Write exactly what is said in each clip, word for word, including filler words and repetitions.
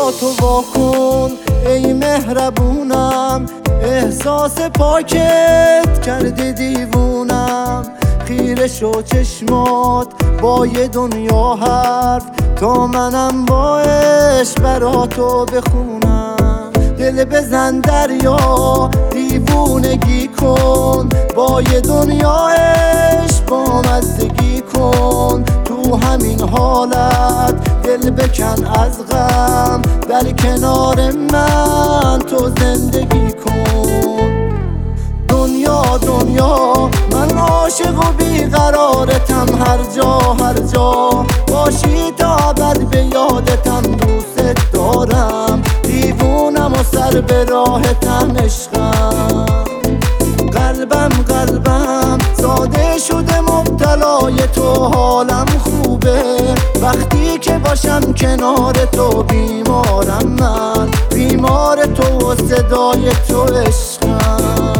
چشاتو واکن ای مهربونم، احساس پاکت کرده دیوونم. خیره شو چشمات با یه دنیا حرف، تا منم با عشق براتو بخونم. دل بزن دریا دیوونگی کن، با یه دنیا عشق با مزدگی کن. تو همین حالت دل بکن از غم، در کنار من تو زندگی کن. دنیا دنیا من عاشق و بیقرارتم، هر جا هر جا باشی تا ابد به یادتم. دوست دارم دیوونم و سر به راهتم عشقم. قلبم قلبم ساده شده مبتلای تو، حالم خوبه وقتی که باشم کنار تو. بیمارم من بیمار تو و صدای تو عشقم.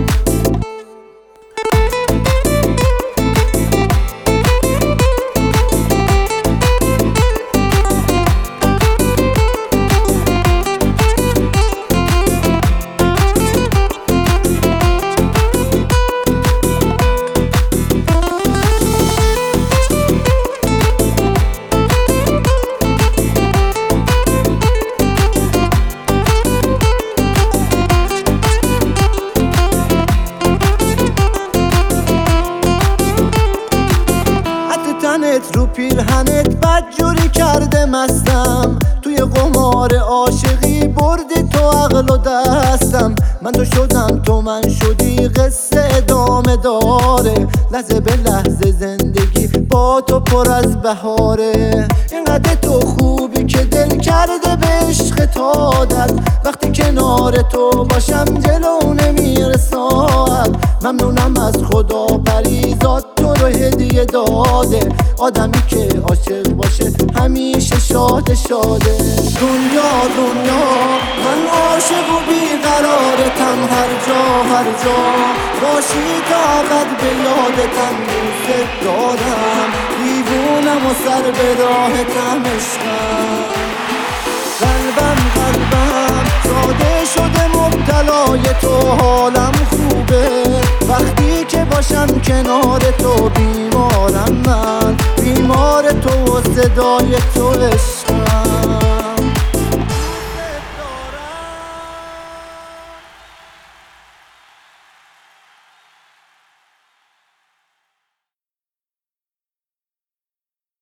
رو پیرهنت بدجوری کرده مستم، توی قمار عاشقی بردی تو عقل و دستم. من تو شدم تو من شدی، قصه ادامه داره. لحظه به لحظه زندگی با تو پر از بهاره. اینقدر تو خوبی که دل کرده به عشق تادت، وقتی کنار تو باشم جلو نمیره ساعت. ممنونم از خدا پریزاد تو رو هدیه داده، آدمی که عاشق باشه همیشه شاده شاده. دنیا دنیا من عاشق و بیقرارتم، هر جا هر جا باشی تا ابد به یادتم. دوست دارم دیوونم و سر به راهتم عشقم. قلبم قلبم ساده شده مبتلای تو، حالم خوبه وقتی که باشم کنار تو. بیمارم من بیمار تو و صدای تو عشق.